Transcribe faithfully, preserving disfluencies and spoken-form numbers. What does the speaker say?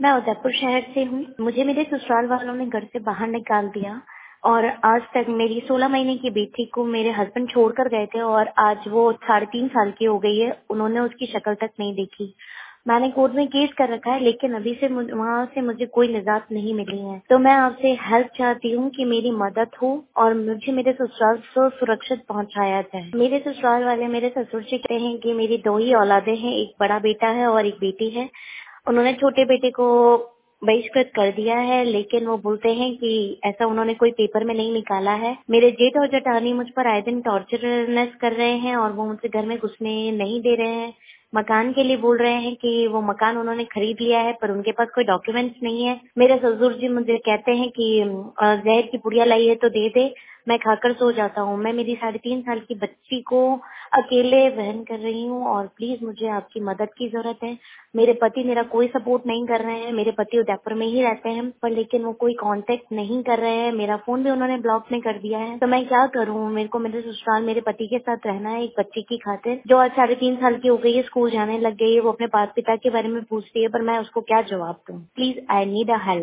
मैं उदयपुर शहर से हूँ। मुझे मेरे ससुराल वालों ने घर से बाहर निकाल दिया और आज तक मेरी सोलह महीने की बेटी को मेरे हस्बैंड छोड़ कर गए थे और आज वो साढ़े तीन साल की हो गई है। उन्होंने उसकी शक्ल तक नहीं देखी। मैंने कोर्ट में केस कर रखा है, लेकिन अभी से वहाँ से मुझे कोई निजात नहीं मिली है। तो मैं आपसे हेल्प चाहती हूँ कि मेरी मदद हो और मुझे मेरे ससुराल को सुरक्षित पहुँचाया जाए। मेरे ससुराल वाले मेरे ससुर जी कहते हैं कि मेरी दो ही औलादे हैं, एक बड़ा बेटा है और एक बेटी है। उन्होंने छोटे बेटे को बहिष्कृत कर दिया है, लेकिन वो बोलते हैं कि ऐसा उन्होंने कोई पेपर में नहीं निकाला है। मेरे जेठ और जेठानी मुझ पर आए दिन टॉर्चरनेस कर रहे हैं और वो मुझसे घर में घुसने नहीं दे रहे हैं। मकान के लिए बोल रहे हैं कि वो मकान उन्होंने खरीद लिया है, पर उनके पास कोई डॉक्यूमेंट्स नहीं है। मेरे ससुर जी मुझे कहते हैं कि अ, जहर की पुड़िया लाई है तो दे दे, मैं खाकर सो जाता हूँ। मैं मेरी साढ़े तीन साल की बच्ची को अकेले वहन कर रही हूँ और प्लीज मुझे आपकी मदद की जरूरत है। मेरे पति मेरा कोई सपोर्ट नहीं कर रहे हैं। मेरे पति उदयपुर में ही रहते हैं, पर लेकिन वो कोई कांटेक्ट नहीं कर रहे हैं। मेरा फोन भी उन्होंने ब्लॉक में कर दिया है। तो मैं क्या करूँ? मेरे को मेरे ससुराल मेरे पति के साथ रहना है एक बच्ची की खातिर, जो आज साढ़े तीन साल की हो गई है, स्कूल जाने लग गई है। वो अपने माता पिता के बारे में पूछती है, पर मैं उसको क्या जवाब दूँ? Please I need a help.